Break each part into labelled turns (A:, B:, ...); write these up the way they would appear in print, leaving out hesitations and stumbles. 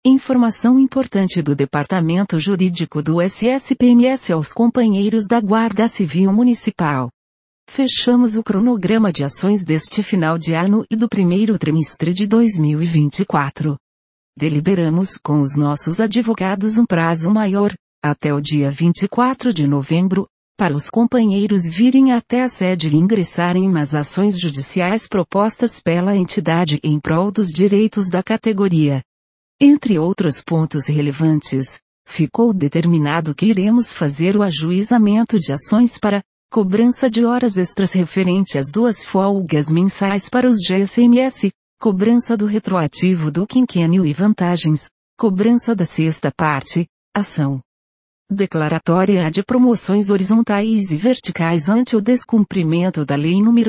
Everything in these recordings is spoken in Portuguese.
A: Informação importante do Departamento Jurídico do SSPMS aos companheiros da Guarda Civil Municipal. Fechamos o cronograma de ações deste final de ano e do primeiro trimestre de 2024. Deliberamos com os nossos advogados um prazo maior, até o dia 24 de novembro, para os companheiros virem até a sede e ingressarem nas ações judiciais propostas pela entidade em prol dos direitos da categoria. Entre outros pontos relevantes, ficou determinado que iremos fazer o ajuizamento de ações para cobrança de horas extras referente às 2 folgas mensais para os GSMS, cobrança do retroativo do quinquênio e vantagens, cobrança da sexta parte, ação declaratória de promoções horizontais e verticais ante o descumprimento da Lei nº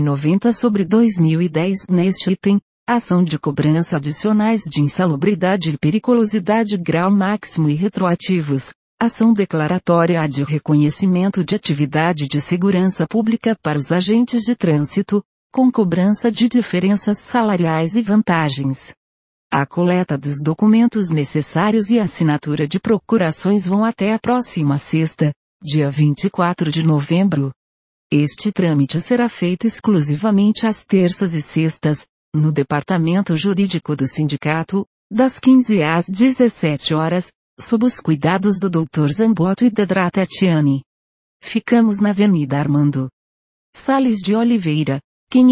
A: 190/2010 neste item, ação de cobrança adicionais de insalubridade e periculosidade grau máximo e retroativos, ação declaratória de reconhecimento de atividade de segurança pública para os agentes de trânsito, com cobrança de diferenças salariais e vantagens. A coleta dos documentos necessários e a assinatura de procurações vão até a próxima sexta, dia 24 de novembro. Este trâmite será feito exclusivamente às terças e sextas, no Departamento Jurídico do Sindicato, das 15 às 17 horas, sob os cuidados do Dr. Zamboto e da Dra. Tatiane. Ficamos na Avenida Armando Salles de Oliveira,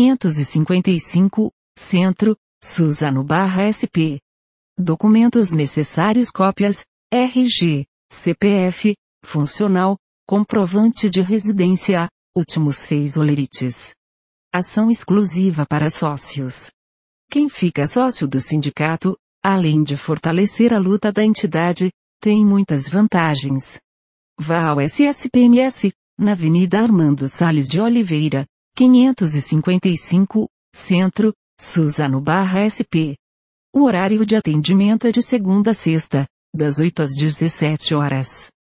A: 555, Centro, Suzano/SP. Documentos necessários: cópias, RG, CPF, funcional, comprovante de residência, últimos 6 olerites. Ação exclusiva para sócios. Quem fica sócio do sindicato, além de fortalecer a luta da entidade, tem muitas vantagens. Vá ao SSPMS, na Avenida Armando Salles de Oliveira, 555, Centro, Suzano/SP. O horário de atendimento é de segunda a sexta, das 8 às 17 horas.